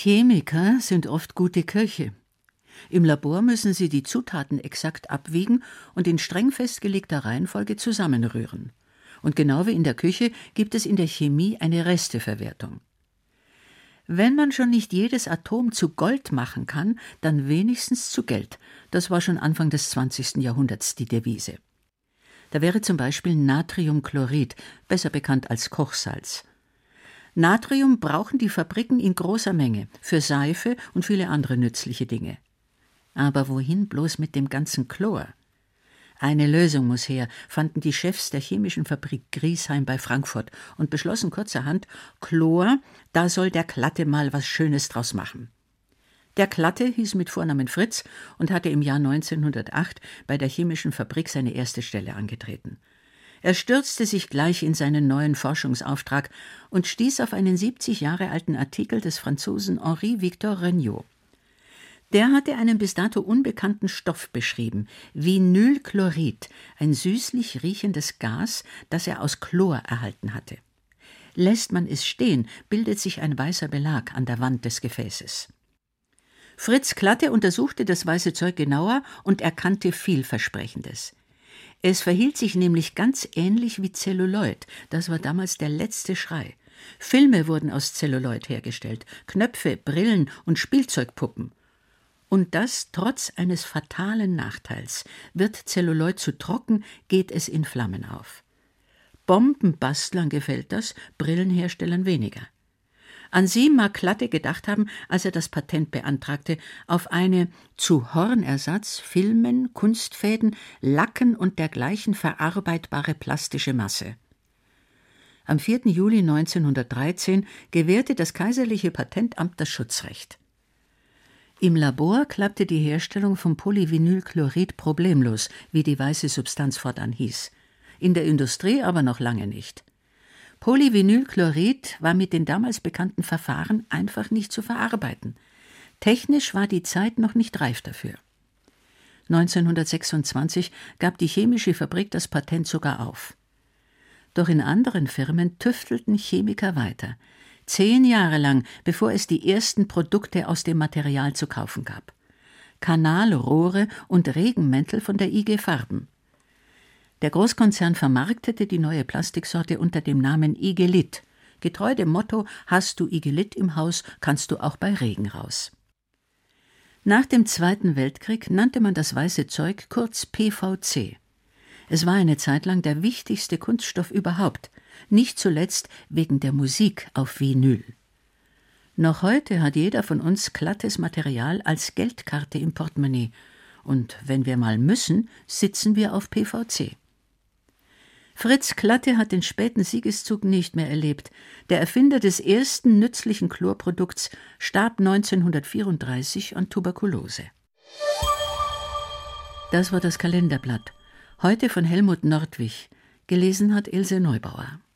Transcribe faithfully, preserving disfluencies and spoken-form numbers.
Chemiker sind oft gute Köche. Im Labor müssen sie die Zutaten exakt abwiegen und in streng festgelegter Reihenfolge zusammenrühren. Und genau wie in der Küche gibt es in der Chemie eine Resteverwertung. Wenn man schon nicht jedes Atom zu Gold machen kann, dann wenigstens zu Geld. Das war schon Anfang des zwanzigsten Jahrhunderts die Devise. Da wäre zum Beispiel Natriumchlorid, besser bekannt als Kochsalz. Natrium brauchen die Fabriken in großer Menge für Seife und viele andere nützliche Dinge. Aber wohin bloß mit dem ganzen Chlor? Eine Lösung muss her, fanden die Chefs der chemischen Fabrik Griesheim bei Frankfurt und beschlossen kurzerhand, Chlor, da soll der Klatte mal was Schönes draus machen. Der Klatte hieß mit Vornamen Fritz und hatte im Jahr neunzehnhundertacht bei der chemischen Fabrik seine erste Stelle angetreten. Er stürzte sich gleich in seinen neuen Forschungsauftrag und stieß auf einen siebzig Jahre alten Artikel des Franzosen Henri-Victor Regnault. Der hatte einen bis dato unbekannten Stoff beschrieben, Vinylchlorid, ein süßlich riechendes Gas, das er aus Chlor erhalten hatte. Lässt man es stehen, bildet sich ein weißer Belag an der Wand des Gefäßes. Fritz Klatte untersuchte das weiße Zeug genauer und erkannte Vielversprechendes. Es verhielt sich nämlich ganz ähnlich wie Zelluloid, das war damals der letzte Schrei. Filme wurden aus Zelluloid hergestellt, Knöpfe, Brillen und Spielzeugpuppen. Und das trotz eines fatalen Nachteils. Wird Zelluloid zu trocken, geht es in Flammen auf. Bombenbastlern gefällt das, Brillenherstellern weniger. An sie mag Klatte gedacht haben, als er das Patent beantragte, auf eine zu Hornersatz, Filmen, Kunstfäden, Lacken und dergleichen verarbeitbare plastische Masse. Am vierten Juli neunzehnhundertdreizehn gewährte das kaiserliche Patentamt das Schutzrecht. Im Labor klappte die Herstellung von Polyvinylchlorid problemlos, wie die weiße Substanz fortan hieß. In der Industrie aber noch lange nicht. Polyvinylchlorid war mit den damals bekannten Verfahren einfach nicht zu verarbeiten. Technisch war die Zeit noch nicht reif dafür. neunzehnhundertsechsundzwanzig gab die chemische Fabrik das Patent sogar auf. Doch in anderen Firmen tüftelten Chemiker weiter. Zehn Jahre lang, bevor es die ersten Produkte aus dem Material zu kaufen gab. Kanalrohre und Regenmäntel von der I G Farben. Der Großkonzern vermarktete die neue Plastiksorte unter dem Namen Igelit. Getreu dem Motto, hast du Igelit im Haus, kannst du auch bei Regen raus. Nach dem Zweiten Weltkrieg nannte man das weiße Zeug kurz P V C. Es war eine Zeit lang der wichtigste Kunststoff überhaupt, nicht zuletzt wegen der Musik auf Vinyl. Noch heute hat jeder von uns glattes Material als Geldkarte im Portemonnaie. Und wenn wir mal müssen, sitzen wir auf P V C. Fritz Klatte hat den späten Siegeszug nicht mehr erlebt. Der Erfinder des ersten nützlichen Chlorprodukts starb neunzehnhundertvierunddreißig an Tuberkulose. Das war das Kalenderblatt. Heute von Helmut Nordwig. Gelesen hat Ilse Neubauer.